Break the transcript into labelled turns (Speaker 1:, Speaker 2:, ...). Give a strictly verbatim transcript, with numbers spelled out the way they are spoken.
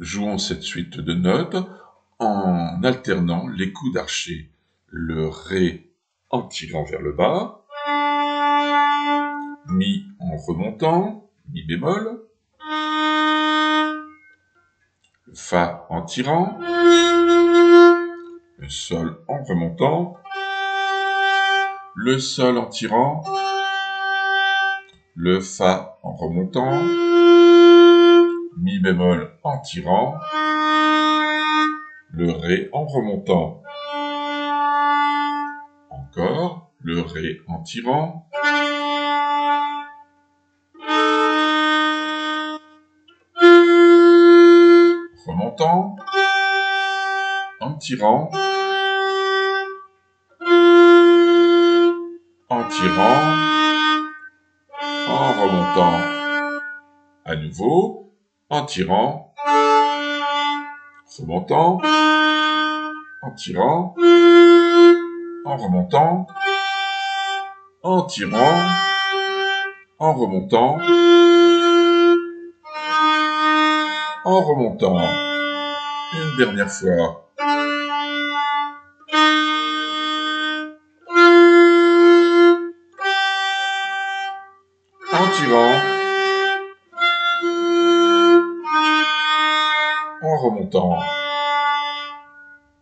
Speaker 1: Jouons cette suite de notes en alternant les coups d'archet. Le Ré en tirant vers le bas, Mi en remontant, Mi bémol, le Fa en tirant, le Sol en remontant, le Sol en tirant, le Fa en remontant, Mi bémol en tirant, le Ré en remontant. Encore, le Ré en tirant, remontant, en tirant, en tirant, en remontant. À nouveau, en tirant, remontant, en tirant, en remontant, en tirant, en remontant, en remontant. Une dernière fois. En tirant, en remontant.